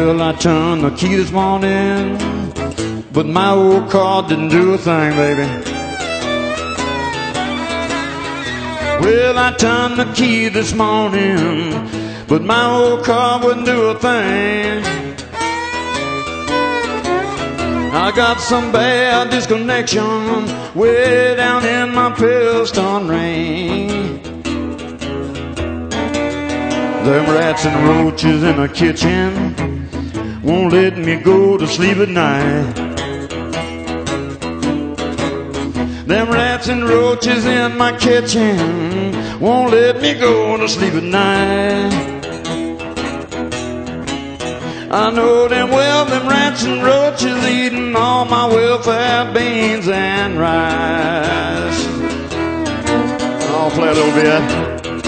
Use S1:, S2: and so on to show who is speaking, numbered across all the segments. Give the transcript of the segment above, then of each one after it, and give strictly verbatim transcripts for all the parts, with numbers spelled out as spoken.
S1: Well, I turned the key this morning, but my old car didn't do a thing, baby. Well, I turned the key this morning, but my old car wouldn't do a thing. I got some bad disconnection way down in my piston ring. Them rats and roaches in the kitchen won't let me go to sleep at night. Them rats and roaches in my kitchen won't let me go to sleep at night. I know them well, them rats and roaches eating all my welfare beans and rice. I'll play a little bit.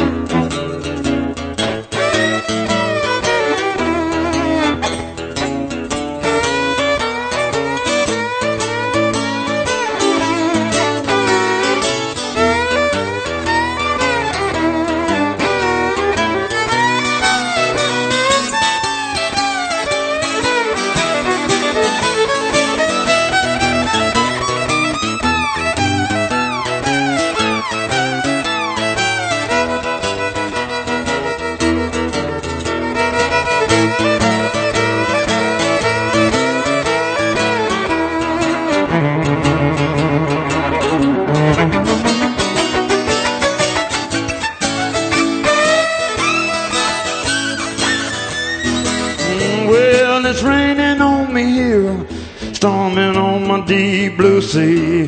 S1: Well, it's raining on me here, storming on my deep blue sea.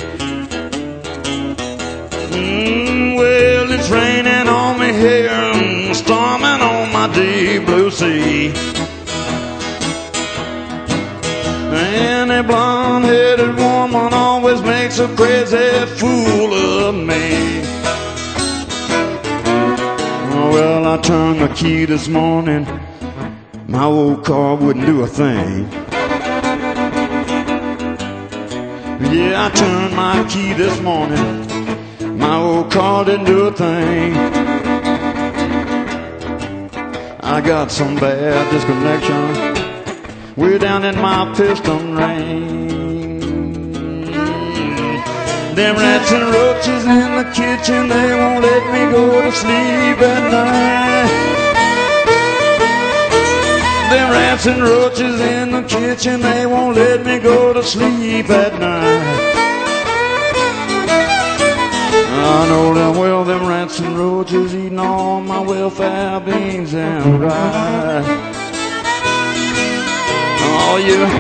S1: Mm, well, it's raining on me here, storming on my deep blue sea. And a blonde-headed woman always makes a crazy fool of me. Well, I turned the key this morning, my old car wouldn't do a thing. Yeah, I turned my key this morning, my old car didn't do a thing. I got some bad disconnection way down in my piston ring. Them rats and roaches in the kitchen, they won't let me go to sleep at night. Them rats and roaches in the kitchen, they won't let me go to sleep at night. I know them well, them rats and roaches eating all my welfare beans and rice. Oh, yeah.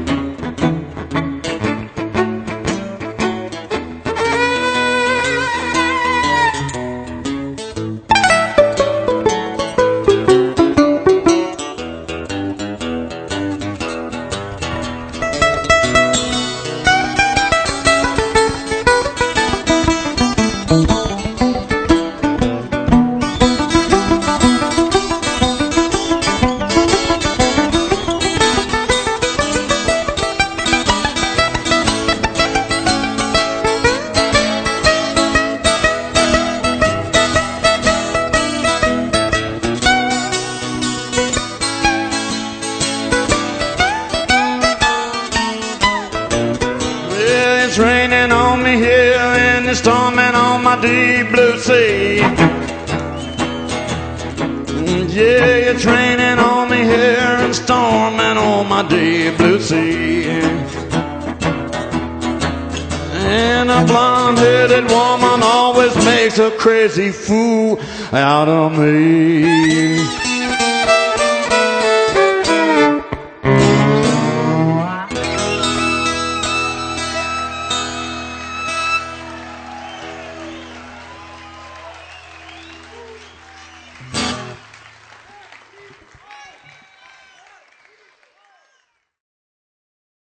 S1: It's raining on me here and it's storming on my deep blue sea. Yeah, it's raining on me here and storming on my deep blue sea. And a blonde-headed woman always makes a crazy fool out of me.